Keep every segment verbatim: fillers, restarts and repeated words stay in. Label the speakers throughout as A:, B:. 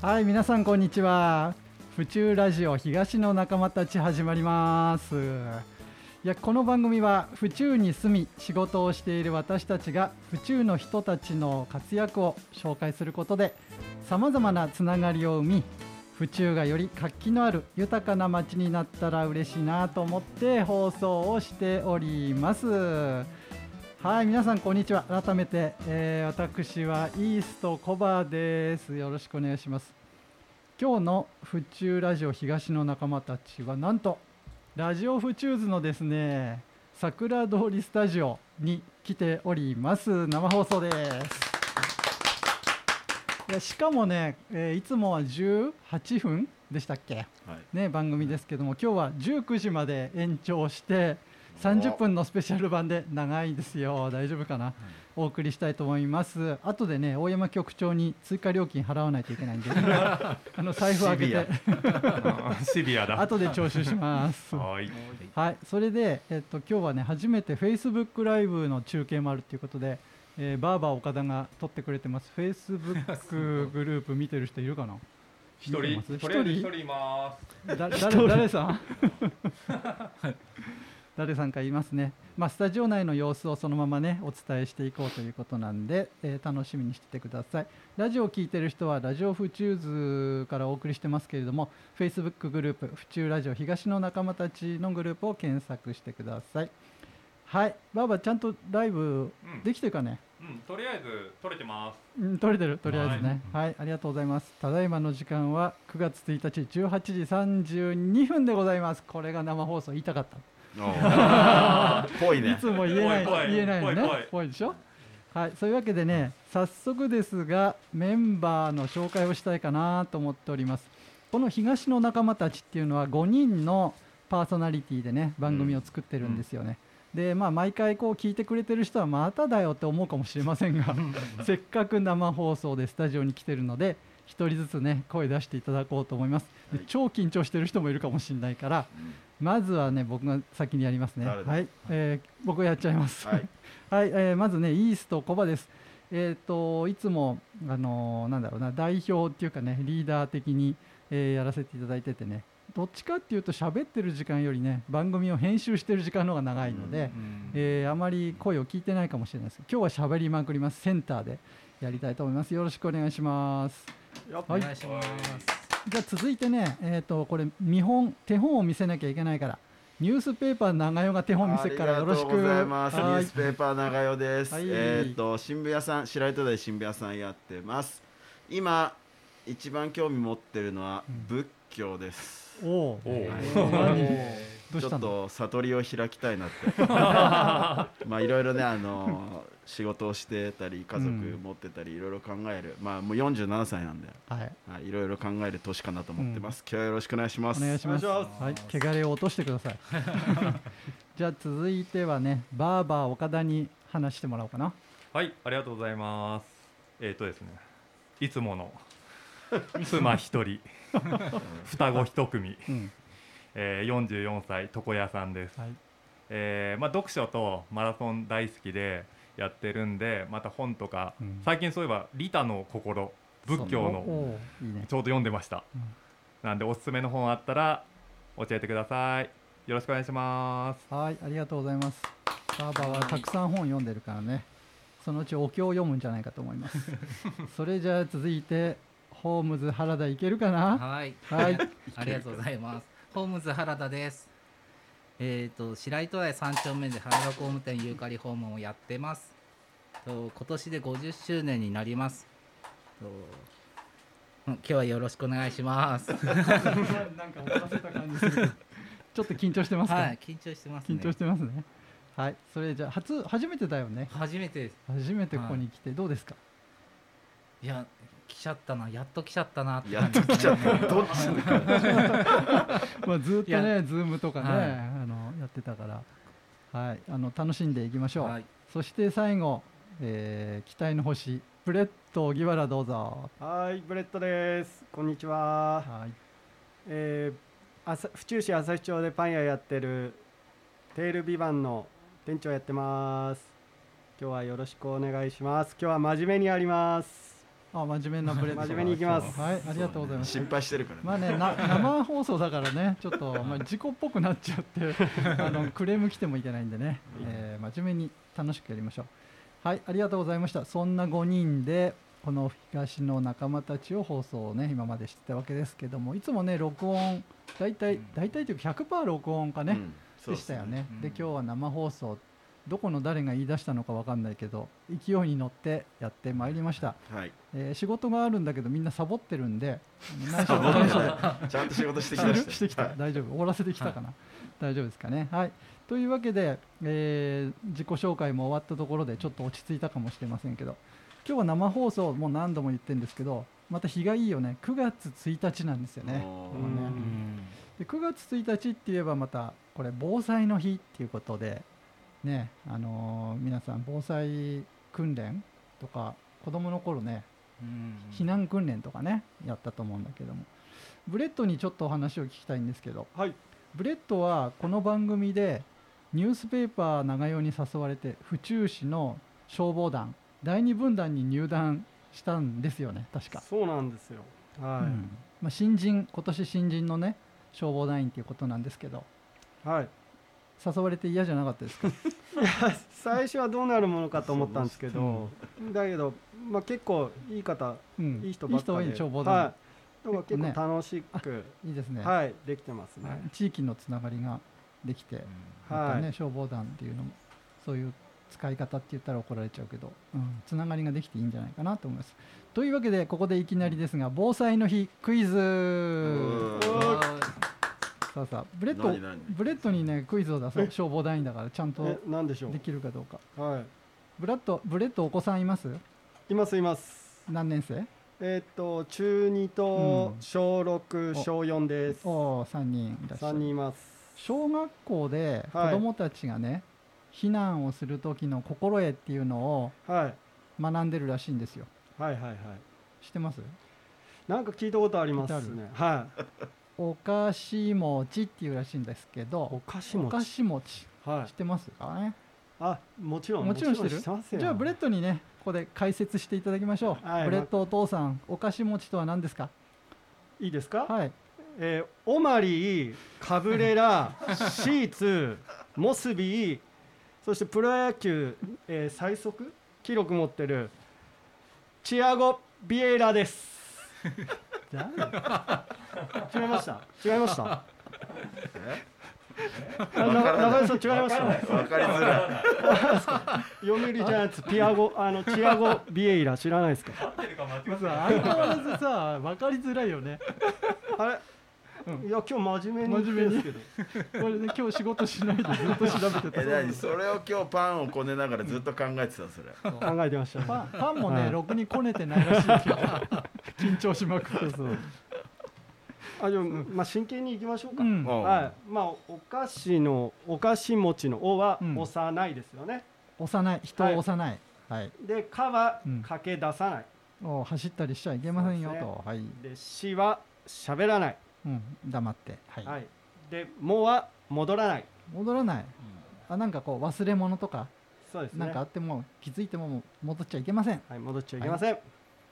A: はい、皆さんこんにちは。府中ラジオ東の仲間たち始まります。いや、この番組は府中に住み仕事をしている私たちが府中の人たちの活躍を紹介することでさまざまなつながりを生み、府中がより活気のある豊かな街になったら嬉しいなと思って放送をしております。はい、皆さんこんにちは。改めて、えー、私はイーストコバです。よろしくお願いします。今日の府中ラジオ東の仲間たちはなんとラジオ府中図のですね、桜通りスタジオに来ております。生放送です。いや、しかもね、えー、いつもはじゅうはっぷんでしたっけ、はい、ね、番組ですけども、今日はじゅうくじまで延長してさんじゅっぷんのスペシャル版で、長いですよ、大丈夫かな、お送りしたいと思います。後でね、大山局長に追加料金払わないといけないんであの財布開けて
B: シビアだ
A: 後で徴収しますはい、はい、それで、えっと、今日はね初めて Facebook ライブの中継もあるということで、えー、バーバー岡田が撮ってくれてます。 Facebook グループ見てる人いるかな。
B: 一人とりあえず一人います。
A: だ誰誰さん誰さんかいますね。まあ、スタジオ内の様子をそのままねお伝えしていこうということなんで、えー、楽しみにしててください。ラジオを聞いてる人はラジオ府中図からお送りしてますけれども、 Facebook グループ府中ラジオ東の仲間たちのグループを検索してください。はい、バーバーちゃんとライブできてるかね。
B: うん、うん、とりあえず撮れてます。
A: うん、撮れてる、とりあえずね、はい、はい、ありがとうございます。ただいまの時間はくがつついたちじゅうはちじさんじゅうにふんでございます。これが生放送、言いたかった
C: ぽいね。
A: いつも言えない
B: ぽいぽい
A: 言えないのね。
B: ぽいぽい
A: ぽいでしょ。はい、そういうわけでね、早速ですがメンバーの紹介をしたいかなと思っております。この東の仲間たちっていうのはごにんのパーソナリティでね番組を作ってるんですよね、うん、でまあ毎回こう聞いてくれてる人はまただよって思うかもしれませんがせっかく生放送でスタジオに来てるのでひとりずつね声出していただこうと思います。で超緊張してる人もいるかもしれないから、うん、まずはね僕が先にやりますね。はい、えー、僕がやっちゃいます。はい、はい、えー、まずねイーストコバです。えーといつもあのー、なんだろうな代表っていうかねリーダー的に、えー、やらせていただいててね、どっちかっていうと喋ってる時間よりね番組を編集してる時間の方が長いので、うん、えー、あまり声を聞いてないかもしれないです。今日は喋りまくります。センターでやりたいと思います。よろしくお願いします。
D: はい、お願いします。
A: じゃあ続いてね、えー、とこれ見本手本を見せなきゃいけないから、ニュースペーパー長代が手本見せるからよろしく。
C: ありがとうございます。ニュースペーパー長代です。はい、えー、と新聞屋さん、白糸台新聞屋さんやってます。今一番興味持ってるのは仏教です。
A: うん、おお、
C: ちょっと悟りを開きたいなってまあいろいろね、あの仕事をしてたり家族持ってたりいろいろ考える、まあもうよんじゅうななさいなんで、はいはい、いろいろ考える年かなと思ってます、うん、今日はよろしくお願いします。
A: お願いします。はい、汚れを落としてくださいじゃあ続いてはねバーバー岡田に話してもらおうかな。
B: はい、ありがとうございます。えっ、ー、とですねいつもの妻一人双子一組、うん、えー、よんじゅうよんさい床屋さんです。はい、えーまあ、読書とマラソン大好きでやってるんで、また本とか、うん、最近そういえば利他の心仏教のいい、ね、ちょうど読んでました、うん、なんでおすすめの本あったら教えてください。よろしくお願いします。
A: はい、ありがとうございます。バーバーはたくさん本読んでるからね、そのうちお経を読むんじゃないかと思いますそれじゃあ続いてホームズ原田いけるかな。
D: はい、はい、ありがとうございます。ホームズ原田です。えーと白糸台さん丁目で原田工務店ユーカリ訪問をやってます。と今年でごじゅっしゅうねんになります。と今日はよろしくお願いしますなんか
A: 怒らせた感じするちょっと緊張してますか。
D: はい、緊張してますね。
A: 緊張してますね。はい、それじゃあ初初めてだよね。
D: 初めてです。
A: 初めてここに来てどうですか。
D: いや来ちゃったな、やっと来ちゃったなって
C: やっと来ちゃったどっち
A: まあずっとねズームとかね、はい、あのやってたから、はい、あの楽しんでいきましょう、はい、そして最後、えー、期待の星ブレット荻原どうぞ。
E: はい、ブレットです。こんにちは。はい、えー、府中市旭町でパン屋やってるテールビバンの店長やってます。今日はよろしくお願いします。今日は真面目にやります。
A: あ、真面目なブレッド。
E: 真面目にいきます。
A: はい、ありがとうございます。
C: 心配してるからね。
A: まあね、な生放送だからね、ちょっとまあ事故っぽくなっちゃってあのクレーム来てもいけないんでね、えー、真面目に楽しくやりましょう。はい、ありがとうございました。そんなごにんでこの東の仲間たちを放送をね今までしてたわけですけども、いつもね録音大体大体というか ひゃくパーセント 録音かね、うん、でしたよね。で今日は生放送、どこの誰が言い出したのか分かんないけど勢いに乗ってやってまいりました、
C: はい。
A: えー、仕事があるんだけどみんなサボってるんで
C: サボってるちゃんと仕事してきました
A: してきた、はい、大丈夫、終わらせてきたかな、はい、大丈夫ですかね。はい、というわけで、えー、自己紹介も終わったところでちょっと落ち着いたかもしれませんけど、今日は生放送もう何度も言ってるんですけど、また日がいいよね。くがつついたちなんですよね。このねでくがつついたちって言えばまたこれ防災の日っていうことでね、あのー、皆さん防災訓練とか子供の頃ね、避難訓練とかねやったと思うんだけども、ブレッドにちょっとお話を聞きたいんですけど、
E: はい、
A: ブレッドはこの番組でニュースペーパー長代に誘われて府中市の消防団だいに分団に入団したんですよね、確か。
E: そうなんですよ。はい、うん、
A: まあ、新人、今年新人のね消防団員ということなんですけど、
E: はい、
A: 誘われて嫌じゃなかったですか？い
E: や最初はどうなるものかと思ったんですけど、だけど、まあ、結構いい方、うん、いい人ばっかりで、いい人消防団、はい、だから結構楽しく、ね、
A: いいですね、
E: はい、できてますね。
A: 地域のつながりができて、うん、またね、はい、消防団っていうのもそういう使い方って言ったら怒られちゃうけど、うん、つながりができていいんじゃないかなと思います。というわけでここでいきなりですが、防災の日クイズ。さあさあブレッドブレッドにねクイズを出そう。消防団員だからちゃんとできるかどうか。
E: はい、
A: ブラッドブレッドお子さんいます？
E: いますいます。
A: 何年生？
E: えー、っと中にと小ろく、うん、小よんです。
A: おお、さんにんいらっしゃる。
E: さんにんいます。
A: 小学校で子どもたちがね、はい、避難をする時の心得っていうのを学んでるらしいんですよ。
E: はいはいはい。
A: 知ってます？
E: なんか聞いたことありますね。はい。
A: お菓子餅っていうらしいんですけど、
E: お菓子餅、
A: お菓子餅、はい、知ってますかね？
E: あ、もちろん
A: もちろん知ってる。じゃあブレッドにねここで解説していただきましょう。はい、ブレッドお父さん、お菓子餅とは何ですか？
E: いいですか？
A: はい。
E: えー、オマリー、カブレラ、シーツ、モスビー、そしてプロ野球、えー、最速記録持ってるチアゴ・ビエイラです。違いました違いました中井さん違いました。
C: 分かりづらい。
E: 読売ジャイアンツピアゴあのチアゴ・ビエイラ知らないですか？
A: 相変わらずさ分かりづらいよね。
E: あれ、うん、いや今日真面目に言ってるんですけど、
A: これね今日仕事しないでずっと調べてた。
C: え、何それを今日パンをこねながらずっと考えてた。それ
E: 考えてました。
A: パン、パンもね、はい、ろくにこねてないらしいですよ。緊張しまくって。そう
E: あ、でも、まあ、真剣にいきましょうか。うん、はい、まあ、お菓子のお菓子餅のおは幼いですよね。
A: うん、幼い、人を幼い。はい。はい、
E: で、かは駆け出さない。
A: うん、お走ったりしちゃいけませんよと。ね、はい。
E: で、しは喋らない。
A: うん、黙って。はい。
E: はい、で、もは戻らない。
A: 戻らない。うん、あ、なんかこう忘れ物とか。
E: そうですね。
A: なんかあっても気づいても戻っちゃいけません。
E: はい、戻っちゃいけません。はい、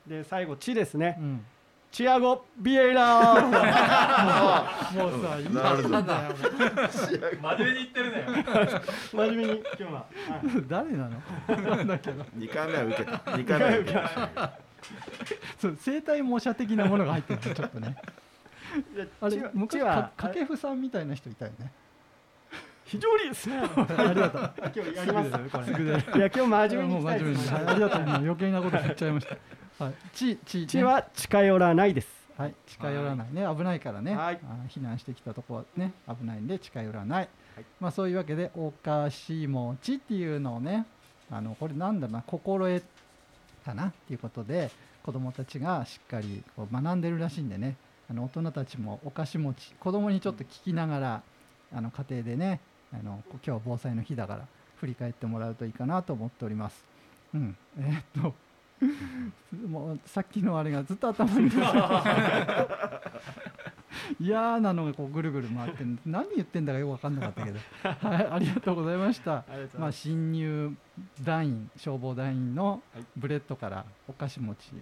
E: で、最後ちですね。
A: うん、
E: チアゴ・ビエイラー。
A: もうさ、いいなんだよ。
B: 真面目に言ってるね。
E: 真面目に今日は。はい、
A: 誰なの？なんだけど。
C: にかいめは受けた。にかいめは受けた。
A: そう生体模写的なものが入ってるちょっとね。あれ昔は掛布さんみたいな人いたよね。
E: 非常にですね。
A: ありがとう。
E: 今日やります。これ。
A: すぐで。い
E: や今日真面目にいきたいです。
A: ありがとう。もう余計なこと言っちゃいました。はい、ちち
E: ちは近寄らないです。
A: はい、近寄らないね、危ないからね。
E: はい、
A: あ避難してきたとこはね危ないんで近寄らない。はい、まあそういうわけでお菓子餅っていうのをね、あのこれなんだろうな、心得かなっていうことで子どもたちがしっかりこう学んでるらしいんでね、あの大人たちもお菓子餅子どもにちょっと聞きながら、うん、あの家庭でね、あの今日は防災の日だから振り返ってもらうといいかなと思っております。うん、えー、っともうさっきのあれがずっと頭に嫌なのがこうぐるぐる回って何言ってんだかよく分かんなかったけど、はい、ありがとうございました。まあ、新入団員消防団員のブレッドからお菓子餅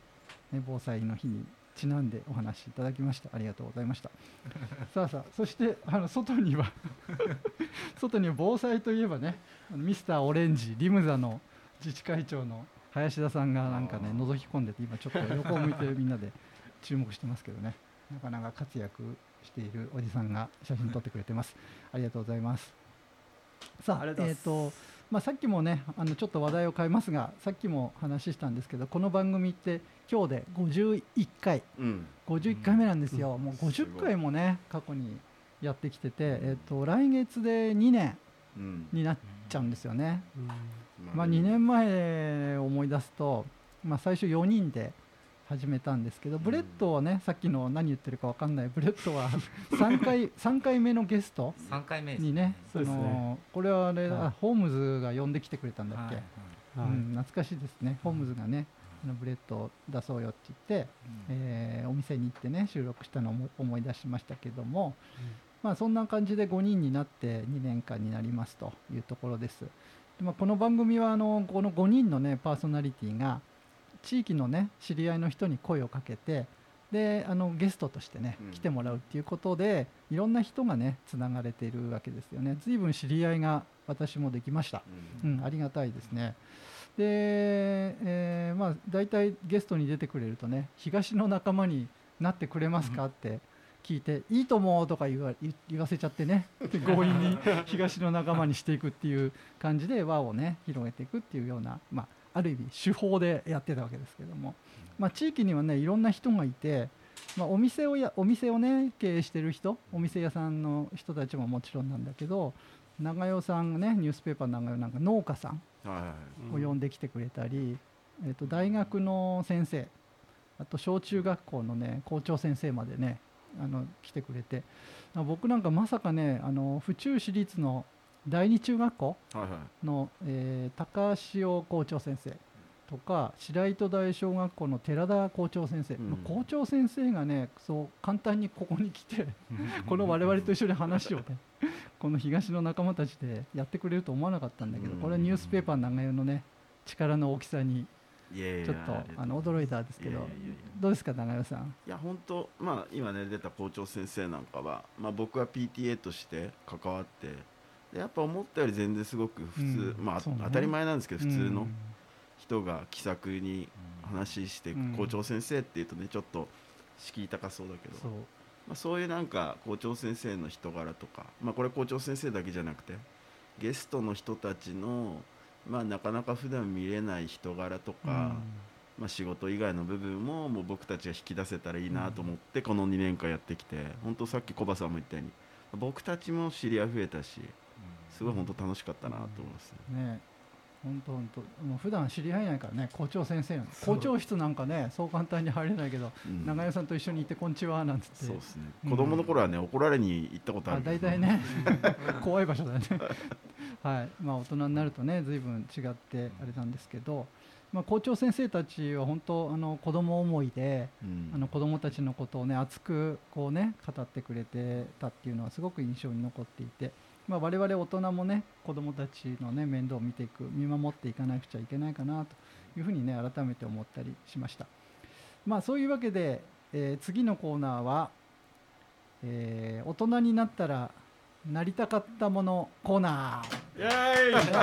A: ね、防災の日にちなんでお話しいただきました。ありがとうございました。さあさあ、そしてあの外には外には防災といえばね、ミスターオレンジリムザの自治会長の林田さんがなんかね覗き込んでて、今ちょっと横を向いてみんなで注目してますけどね、なかなか活躍しているおじさんが写真撮ってくれてます。ありがとうございます。さあ、えっとまあ、さっきもねあのちょっと話題を変えますが、さっきも話したんですけど、この番組って今日でごじゅういっかい、うん、ごじゅういっかいめなんですよ、うん、もうごじゅっかいもね過去にやってきてて、えっと、来月でにねんになっちゃうんですよね、うんうん、まあ、にねんまえ思い出すと、まあ、最初よにんで始めたんですけど、ブレッドはね、さっきの何言ってるか分かんないブレッドはさんかいさんかいめのゲストにね、そのこれはあれ、はい、あホームズが呼んできてくれたんだっけ、はいはい、うん、懐かしいですね。ホームズがねブレッドを出そうよって言って、うん、えー、お店に行ってね収録したのを思い出しましたけども、うん、まあそんな感じでごにんになってにねんかんになりますというところです。で、まあ、この番組はあのこのごにんのねパーソナリティが地域のね知り合いの人に声をかけて、であのゲストとしてね、うん、来てもらうっていうことでいろんな人がねつながれているわけですよね。随分知り合いが私もできました、うんうん、ありがたいですね。で、えー、まあ大体ゲストに出てくれるとね、東の仲間になってくれますかって聞いて、いいと思うとか言わ、言わせちゃってね強引に東の仲間にしていくっていう感じで輪をね広げていくっていうような、まあある意味手法でやってたわけですけども、まあ、地域にはねいろんな人がいて、まあ、お店をやお店をね経営してる人、お店屋さんの人たちももちろんなんだけど、長代さんがねニュースペーパーの長代なんか農家さんを呼んできてくれたり、えーと大学の先生、あと小中学校のね校長先生までねあの来てくれて、僕なんかまさかねあの府中市立の第二中学校の、はいはい、えー、高潮校長先生とか白糸台小学校の寺田校長先生、うん、校長先生がねそう簡単にここに来てこの我々と一緒に話をねこの東の仲間たちでやってくれると思わなかったんだけど、これはニュースペーパー長代のね力の大きさにちょっとあの驚いたんですけど、どうですか長代さん。
C: いや本当、まあ、今ね出た校長先生なんかは、まあ、僕は ピーティーエー として関わってやっぱ思ったより全然すごく普通、うん、まあ、ね、当たり前なんですけど普通の人が気さくに話して、うん、校長先生っていうとねちょっと敷居高そうだけど、そう、まあ、そういうなんか校長先生の人柄とか、まあ、これ校長先生だけじゃなくてゲストの人たちの、まあ、なかなか普段見れない人柄とか、うん、まあ、仕事以外の部分も、もう僕たちが引き出せたらいいなと思ってこのにねんかんやってきて、本当さっきコバさんも言ったように僕たちも知り合い増えたし、すごい本当楽しかったなと思いますね。
A: ね、本当本当、もう普段知り合いないからね、校長先生の校長室なんかねそう簡単に入れないけど、うん、長代さんと一緒にいてこんにちはなんつって、
C: そうですね、子供の頃はね、うん、怒られに行ったことある。
A: 大体ね怖い場所だよねはい、まあ大人になるとね随分違ってあれなんですけど、まあ、校長先生たちは本当あの子供思いで、うん、あの子供たちのことをね熱くこうね語ってくれてたっていうのはすごく印象に残っていて、まあ、我々大人もね子どもたちの、ね、面倒を見ていく、見守っていかなくちゃいけないかなというふうにね改めて思ったりしました。まあそういうわけで、えー、次のコーナーは、えー、大人になったらなりたかったものコーナー。イエー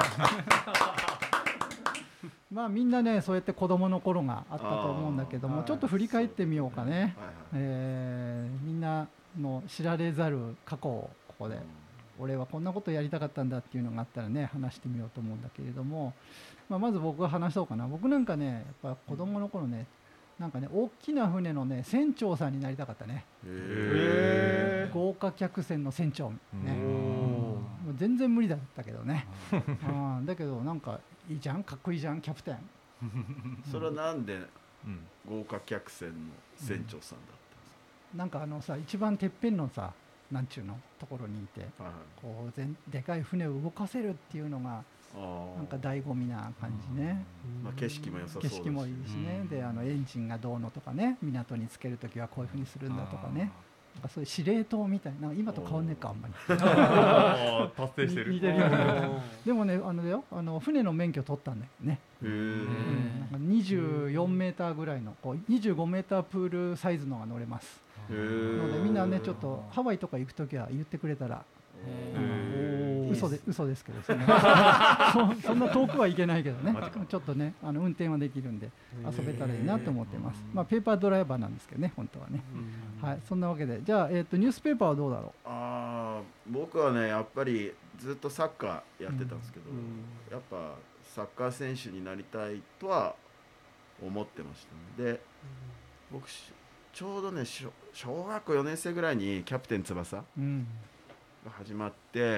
A: イまあみんなねそうやって子どもの頃があったと思うんだけども、ちょっと振り返ってみようかね、はいはい、えー、みんなの知られざる過去をここで、俺はこんなことやりたかったんだっていうのがあったらね話してみようと思うんだけれども、まあ、まず僕が話そうかな。僕なんかねやっぱ子供の頃ねなんかね大きな船のね船長さんになりたかったね。へー、豪華客船の船長ね、もう全然無理だったけどねあだけどなんかいいじゃん、かっこいいじゃんキャプテン
C: それはなんで豪華客船の船長さんだったんですか。
A: うん、なんかあのさ一番てっぺんのさなんちゅうのところにいて、はい、こう全でかい船を動かせるっていうのがなんか醍醐味な感じね。
C: まあ、景色も良さそうだし、
A: 景色もいいしね、であのエンジンがどうのとかね、港につけるときはこういうふうにするんだとかね、 かそういう司令塔みたいな、今と変わんねえかあんまり
B: 達成してる。
A: 似てるよねでもねあのよあの船の免許取ったんだよね。
C: へー、
A: うん、なんかにじゅうよんメーターぐらいのこうにじゅうごメータープールサイズのが乗れます。
C: へ
A: な
C: ー、
A: のでみんなねちょっとハワイとか行くときは言ってくれたら、
C: へー、
A: 嘘で嘘ですけどそんなそそんな遠くは行けないけどねちょっとねあの運転はできるんで遊べたらいいなと思ってます。まあペーパードライバーなんですけどね本当はね。はい、そんなわけでじゃあ、えー、とニュースペーパーはどうだろう。
C: あー、僕はねやっぱりずっとサッカーやってたんですけど、
E: うん
C: やっぱサッカー選手になりたいとは思ってましたね。で僕しちょうどね小小学校よねん生ぐらいにキャプテン翼
A: うん
C: が始まって、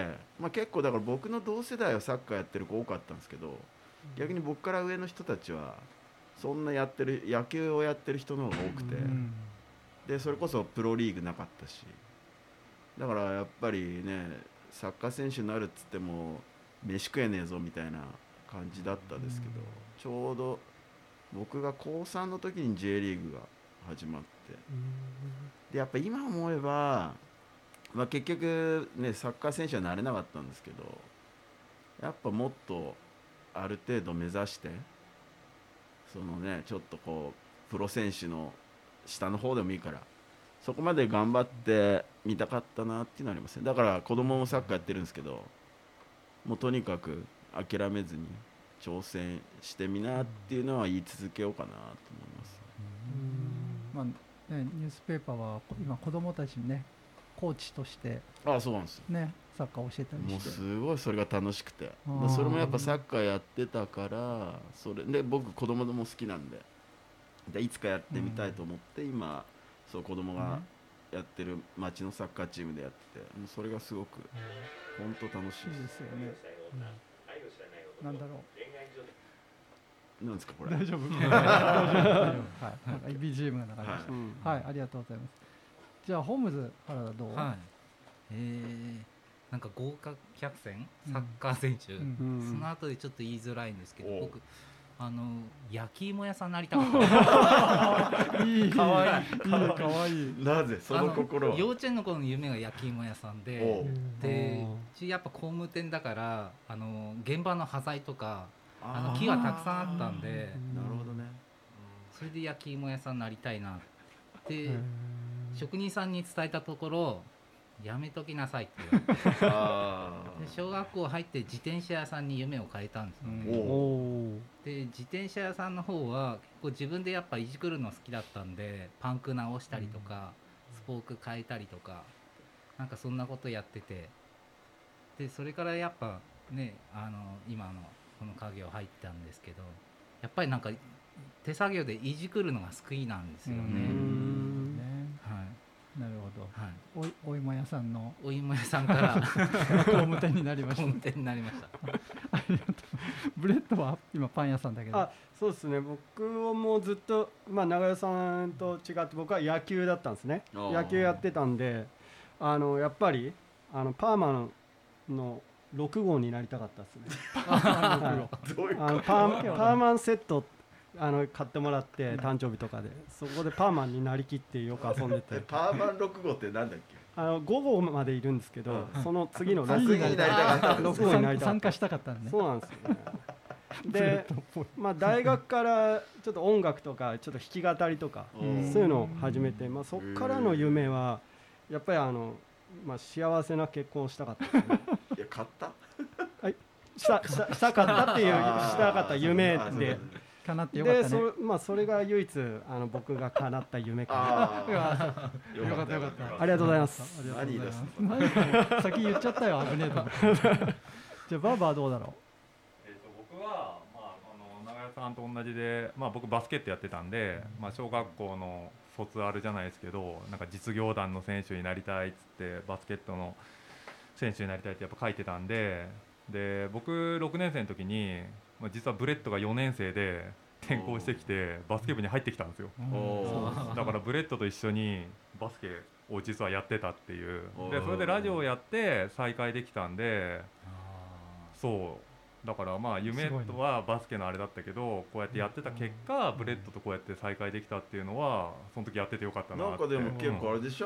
C: まあ、結構だから僕の同世代はサッカーやってる子多かったんですけど、逆に僕から上の人たちはそんなやってる野球をやってる人の方が多くて、
A: うん
C: でそれこそプロリーグなかったし、だからやっぱりねサッカー選手になるっつっても飯食えねえぞみたいな感じだったですけど、ちょうど僕がこうさんの時に J リーグが始まって、でやっぱ今思えば、まあ、結局ねサッカー選手はなれなかったんですけど、やっぱもっとある程度目指してそのねちょっとこうプロ選手の下の方でもいいからそこまで頑張ってみたかったなっていうのはありますね。だから子供もサッカーやってるんですけど、もうとにかく諦めずに挑戦してみなっていうのは言い続けようかなと思います。
A: まあね、ニュースペーパーは今子どもたちにねコーチとして
C: ああそうなんですよ。
A: ねサッカーを教えたり
C: もう
A: して
C: すごいそれが楽しくて、
A: あー
C: それもやっぱサッカーやってたからそれで僕子供も好きなんで、でいつかやってみたいと思って、今そう子供がやってる町のサッカーチームでやってて、もうそれがすごく本当楽しいで。
A: いいですすよね、うん、なんだろう
C: なんですかこれ。
A: 大丈夫大丈夫はいなんか ビージーエム が流れました
C: はい
A: はい、ありがとうございます。じゃあホームズ原田どう。
D: はいえー、なんか豪華客船サッカー選手、
A: うん
E: うん
D: その後でちょっと言いづらいんですけど、
C: おう
D: 僕あの焼き芋屋さんになりたかった
A: いい
E: かわいい
A: いいかわいい
C: なぜその心は。
D: あの幼稚園の頃の夢が焼き芋屋さん
C: お
D: で
C: う
D: でうちやっぱ工務店だからあの現場の端材とかあの
C: あー
D: 木がたくさんあったんで
C: なるほどね。
D: それで焼き芋屋さんになりたいなって職人さんに伝えたところやめときなさいって言われて
C: あ
D: で小学校入って自転車屋さんに夢を変えたんですよね、
C: ーお
E: お
C: う
E: ー
D: で自転車屋さんの方は結構自分でやっぱいじくるの好きだったんでパンク直したりとか、スポーク変えたりとかなんかそんなことやっててでそれからやっぱねあの今のこの家業入ったんですけどやっぱりなんか手作業でいじくるのが救いなんですよね、
A: うんね
D: はい
A: なるほど。
D: はい
A: おいお芋屋さんの
D: お芋屋さんから
A: 工務店になりました
D: 本店になりました
A: ありがとう。ブレッドは今パン屋さんだけど。
E: あそうですね、僕もずっと、まあ、長屋さんと違って僕は野球だったんですね。
C: あー
E: 野球やってたんであのやっぱりあのパーマのろく号になりたかったですね。はい
C: どういう
E: あのパーパーマンセットあの買ってもらって誕生日とかでそこでパーマンになりきってよく遊んで
C: え
E: て
C: パーマンろく号ってなんだっけ。
E: あのご号までいるんですけど、
C: うん
E: その次の
C: あ次になりたかったんです
E: ろく号になりたかった
A: 参加したかったんね。
E: そうなんですよね。で、まあ、大学からちょっと音楽とかちょっと弾き語りとか
C: うん
E: そういうのを始めて、まあ、そこからの夢はやっぱりあの、まあ、幸せな結婚をしたかったですね。
C: いや買った
E: したしたしたかったっていう
C: あー
E: したかった夢
C: そう
E: で
A: かなってよかった
E: で
A: ね。
E: そ,、まあ、それが唯一あの僕が叶った夢かな。
C: あ
A: うわ
C: あ
A: よかったよかった
E: ありがとうございます。
A: ありがとうございます
C: 何
A: 何先言っちゃったよ危ねえと思って。じゃあバーバーどうだろ
B: えー、と僕は、まあ、あの長屋さんと同じで、まあ、僕バスケットやってたんで、まあ、小学校の卒アルじゃないですけどなんか実業団の選手になりたいっつってバスケットの選手になりたいってやっぱ書いてたんでで僕ろくねん生の時に、まあ、実はブレッドがよねん生で転校してきてバスケ部に入ってきたんですよ。
A: う。
C: おー
B: だからブレッドと一緒にバスケを実はやってたっていう
C: おー
B: でそれでラジオをやって再会できたんでそうだからまあ夢
A: すごいね
B: とはバスケのあれだったけどこうやってやってた結果ブレッドとこうやって再会できたっていうのはその時やっててよかったなって
C: なんかでも結構あれでしょ、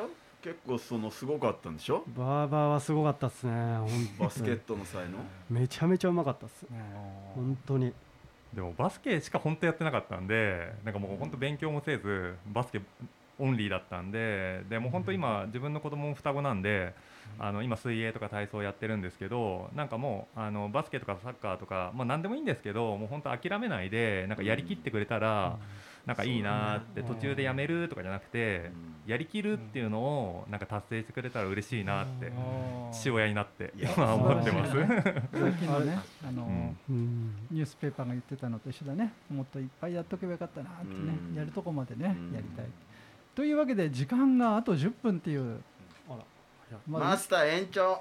C: 結構そのすごかったんでしょ。
E: バーバーはすごかったっすね。
C: バスケットの才能
E: めちゃめちゃうまかったっす。本当に。
B: でもバスケしか本当やってなかったんで、なんかもう本当勉強もせずバスケオンリーだったんで、でも本当今自分の子供も双子なんで、あの今水泳とか体操やってるんですけど、なんかもうあのバスケとかサッカーとか、まあ、何でもいいんですけど、もう本当諦めないでなんかやりきってくれたらなんかいいなって、途中でやめるとかじゃなくてやりきるっていうのをなんか達成してくれたら嬉しいなって父親になって今思ってます。さっ
A: きのね、あのニュースペーパーが言ってたのと一緒だね。もっといっぱいやっとけばよかったなってね、やるとこまでねやりたいというわけで、時間があとじゅっぷんっていう。
C: まあ、マスター延長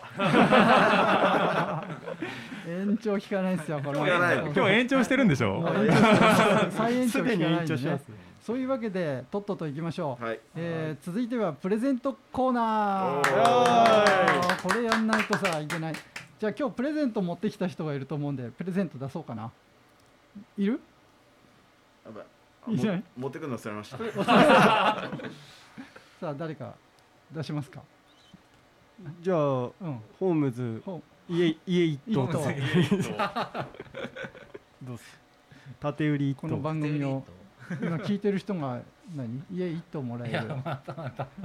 A: 延長聞かないですよ。これ
B: 今日延長してるんでしょ。
A: 再延長聞かないんでね。そういうわけでとっとと行きましょう。はい、えー、続いてはプレゼントコーナー。これやんないとさいけない。じゃあ今日プレゼント持ってきた人がいると思うんでプレゼント出そうかな。いる？
C: いない。持ってくるの忘れました。
A: さあ誰か出しますか。
E: じゃあ、うん、ホームズ家家一棟どうす縦売り一棟。
A: この番組を今聞いてる人が何家一棟もらえる。
D: またまた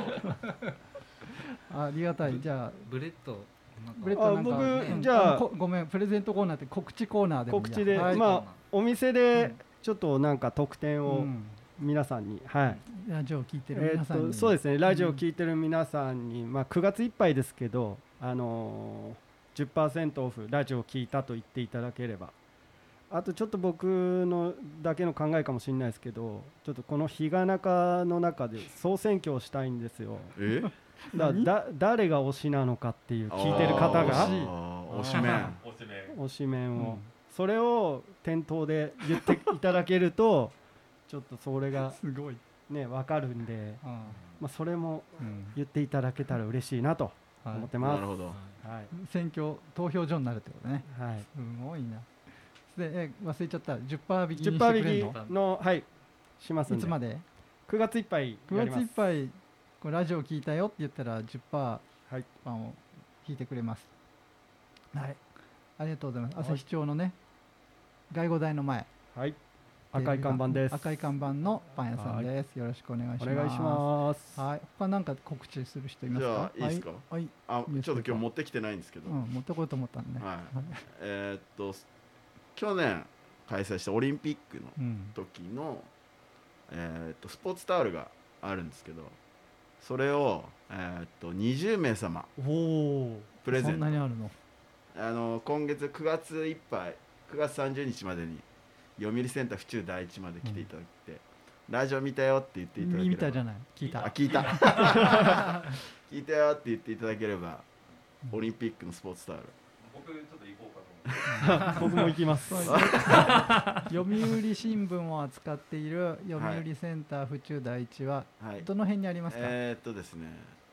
A: ありがたい。じゃあ
D: ブレッド
A: ブレッドなんか
E: 僕、
A: うん、
E: じゃあ
A: ごめんプレゼントコーナーって告知コーナーでもいいや。
E: 告知で、はい、まあお店でちょっとなんか特典を、うん皆さんに、はい、
A: ラジオを聞いてる皆さんに、
E: えー、そうですね、ラジオを聞いてる皆さんに、うんまあ、くがついっぱいですけど、あのー、じゅっパーセント オフラジオを聞いたと言っていただければ、あとちょっと僕のだけの考えかもしれないですけど、ちょっとこの日が中の中で総選挙をしたいんですよ。
C: え
E: だだ誰が推しなのかっていう聞いてる方が
C: 推し面
E: 推し面を、うん、それを店頭で言っていただけるとちょっとそれが
A: すごい
E: ね分かるんで、まあそれも言っていただけたら嬉しいなと思ってます。
C: なるほど。はい。
A: 選挙投票所になるってことね。
E: はい。
A: すごいな。でえ忘れちゃった。じゅっパーセント引きにしてくれるの？
E: じゅっパーセント 引きのはいしますんで。
A: いつまで？
E: くがついっぱいやります。
A: くがついっぱいこれラジオ聞いたよって言ったら じゅっパーセント パンを引いてくれます。はい。ありがとうございます。朝日町のね外語大の前。
E: はい。赤い看板です。
A: 赤い看板のパン屋さんです。よろしくお願いします。
E: お願いします。
A: はい。他なんか告知する人いますか？
C: じゃあいいですか？
A: はい。
C: あ、ちょっと今日持ってきてないんですけど。
A: うん、持ってこようと思ったんでね。
C: はい。えっと去年開催したオリンピックの時のえっとスポーツタオルがあるんですけど、それをえっとにじゅうめいさまプレゼント。
A: そんなにあるの？
C: あの今月くがついっぱい、くがつさんじゅうにちまでに。読売センター府中第一まで来ていただいて、うん、ラジオ見たよって言っていただければ、
A: 見たじゃない聞いた
C: あ聞いた聞いたよって言っていただければ、うん、オリンピックのスポーツタオル
B: 僕ちょっと行こうかと思って
E: 僕も行きます
A: 読売新聞を扱っている読売センター府中第一は、はい、どの辺にありますか？
C: えー、っとですね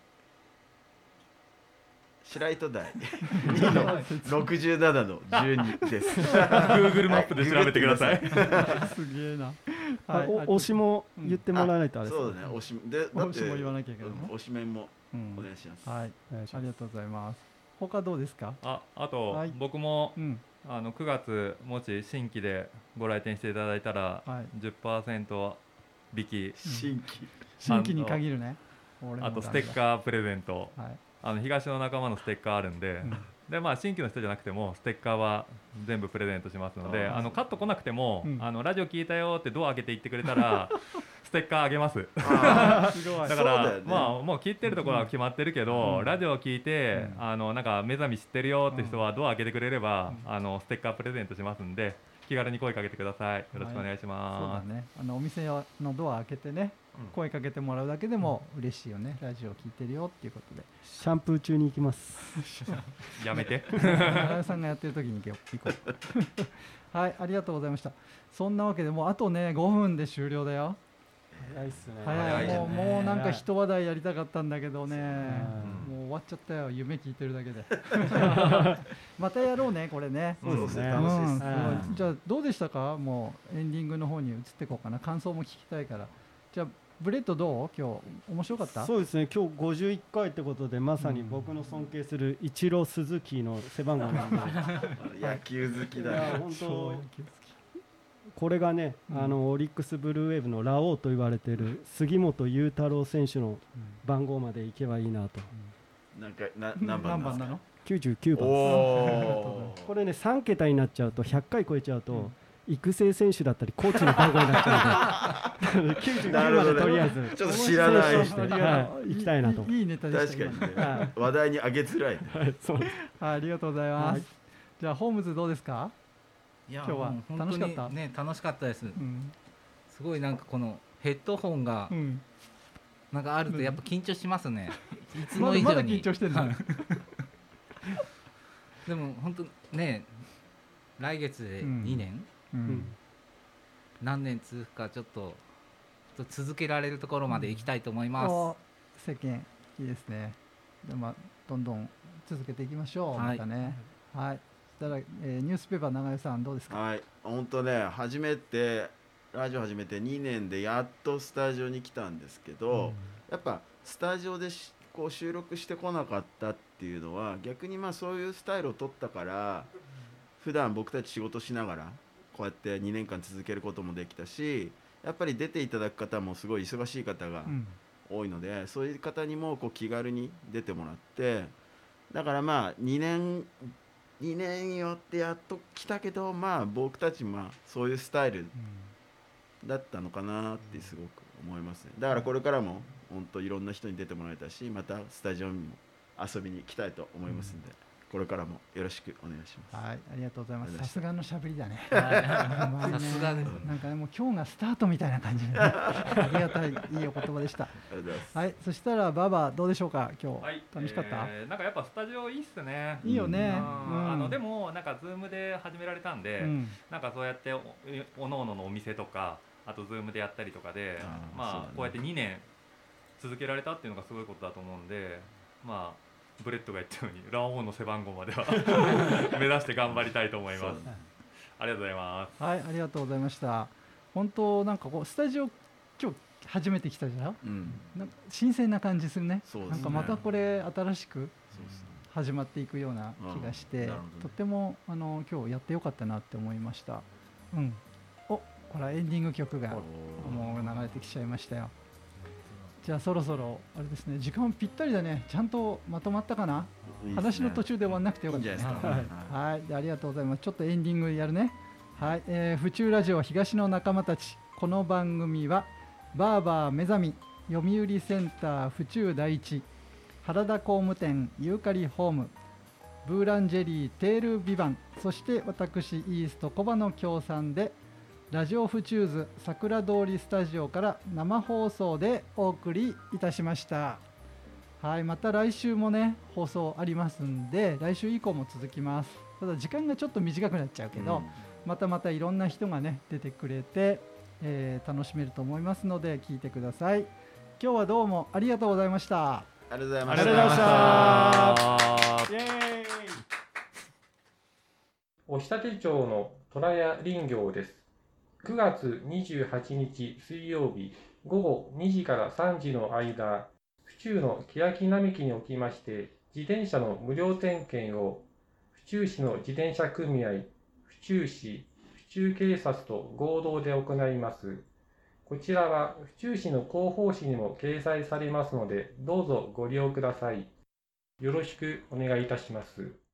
C: 白糸台にのろくじゅうななのじゅうにです
B: Google マップで調べてください。
A: すげえな。
E: はい、推しも言ってもらわないとあれです。
C: そうだね。推しでだって
A: 推しも言わなきゃいけない。
C: 推し面もお願いします。
A: はい、ありがとうございます。他どうですか？
B: あ、あと僕もあのくがつもし新規でご来店していただいたら じゅっパーセント 引き。
C: 新規
A: 新規に限るね。
B: あとステッカープレゼント。あの東の仲間のステッカーあるんで、うん、でまあ新規の人じゃなくてもステッカーは全部プレゼントしますので、あのカット来なくても、うん、あのラジオ聞いたよってドア開けて言ってくれたらステッカーあげます。
C: あ
B: だから、ね、まあもう聞いてるところは決まってるけど、うん、ラジオを聞いて、うん、あのなんか目覚め知ってるよって人はドア開けてくれれば、うん、あのステッカープレゼントしますんで、気軽に声かけてください。よろしくお願いします。
A: はい、そうだね。あのお店のドア開けてね、声かけてもらうだけでも嬉しいよね。ラジオ聞いてるよっていうことで。
E: シャンプー中に行きます。
B: やめて。
A: 長屋さんがやってる時に行こう。はい、ありがとうございました。そんなわけでもうあとねごふんで終了だよ。
E: 早いっすね。
A: 早い。もうもうなんか一話題やりたかったんだけどね。もう終わっちゃったよ。夢聞いてるだけで。またやろうねこれね。
C: そうですね。楽しいです。
A: じゃあどうでしたか？もうエンディングの方に移っていこうかな。感想も聞きたいから。じゃあブレッドどう今日面白かった？
E: そうですね、今日ごじゅういっかいってことでまさに僕の尊敬するイチロー鈴木の背番号なんで
C: 野球好きだね。
E: 本当これがね、うん、あのオリックスブルーウェーブのラオウと言われている杉本裕太郎選手の番号までいけばいいなと、
C: うん、なんかな何番なんですか？
E: きゅうじゅうきゅうばんこれねさん桁になっちゃうとひゃっかい超えちゃうと、うん、育成選手だったりコーチの番号になっちゃうのできゅうじゅうきゅうまでとりあえず、ね、
C: ちょっと知らない
E: 人して、はい、行きたいなと。
A: いいネタでした。
C: 確かに、ねはい、話題に上げづらい、ね
E: はい、そうです。
A: ありがとうございます、はい、じゃあホームズどうですか？
D: いや
A: 今日は楽しかった？
D: ね、楽しかったです、うん、すごいなんかこのヘッドホンがなんかあるとやっぱ緊張しますね、うん、いつも以上に
A: まだ緊張してるの
D: でも本当ね来月でにねん、うんうん、何年続くかちょっと続けられるところまで行きたいと思います、うん、
A: 世間いいですね。で、まあ、どんどん続けていきましょう、はい、またね、はい。そしたら、えー、ニュースペーパー長江さんどうですか？
C: はい、本当ね初めてラジオ始めてにねんでやっとスタジオに来たんですけど、うん、やっぱスタジオでしこう収録してこなかったっていうのは逆にまあそういうスタイルを取ったから普段僕たち仕事しながらこうやってにねんかん続けることもできたし、やっぱり出ていただく方もすごい忙しい方が多いので、うん、そういう方にもこう気軽に出てもらって、だからまあにねんにねんよってやっと来たけど、まあ僕たちまあそういうスタイルだったのかなってすごく思いますね。だからこれからも本当いろんな人に出てもらいたいし、またスタジオにも遊びに来たいと思いますので、うん、これからもよろしくお願いします。
A: はい、ありがとうございます。さすがのしゃべりだね。
D: さすがです。
A: なんかねもう今日がスタートみたいな感じで、ね、ありがたいいいお言葉でした。
C: ありがとうございます。
A: はい、そしたらババどうでしょうか今日、はい、楽しかった？
B: えー、なんかやっぱスタジオいいっすね。
A: いいよね。
B: うん、あのでもなんかズームで始められたんで、うん、なんかそうやっておおのおののお店とかあとズームでやったりとかで、あまあ、ね、こうやってにねん続けられたっていうのがすごいことだと思うんで、まあブレッドが言ったようにラオウの背番号までは目指して頑張りたいと思います。ありがとうございます。
A: はい、ありがとうございました。本当なんかこうスタジオ今日初めて来たじゃん、うん、なんか新鮮な感じするね。そうですね。なんかまたこれ新しく始まっていくような気がして、ね、とってもあの今日やってよかったなって思いました。うん。お、これエンディング曲がもう流れてきちゃいましたよ。じゃあそろそろあれですね、時間ぴったりだね。ちゃんとまとまったかな。いいね、話の途中で終わんなくてよかったですね。はい、ありがとうございます。ちょっとエンディングやるね。はい、えー、府中ラジオ東の仲間たち。この番組はバーバー目覚み、読売センター府中第一、原田工務店ユーカリホーム、ブーランジェリーテールビバン、そして私イーストコバの協賛でラジオフチューズ桜通りスタジオから生放送でお送りいたしました。はい、また来週もね放送ありますんで、来週以降も続きます。ただ時間がちょっと短くなっちゃうけど、うん、またまたいろんな人がね出てくれて、えー、楽しめると思いますので聞いてください。今日はどうもありがとうございました。
C: ありがとうございました。
E: ありがとうございました。イエーイ。
F: お日立町の虎屋林業です。くがつにじゅうはちにち水曜日ごごにじからさんじの間、府中の欅並木におきまして自転車の無料点検を府中市の自転車組合、府中市、府中警察と合同で行います。こちらは府中市の広報誌にも掲載されますので、どうぞご利用ください。よろしくお願いいたします。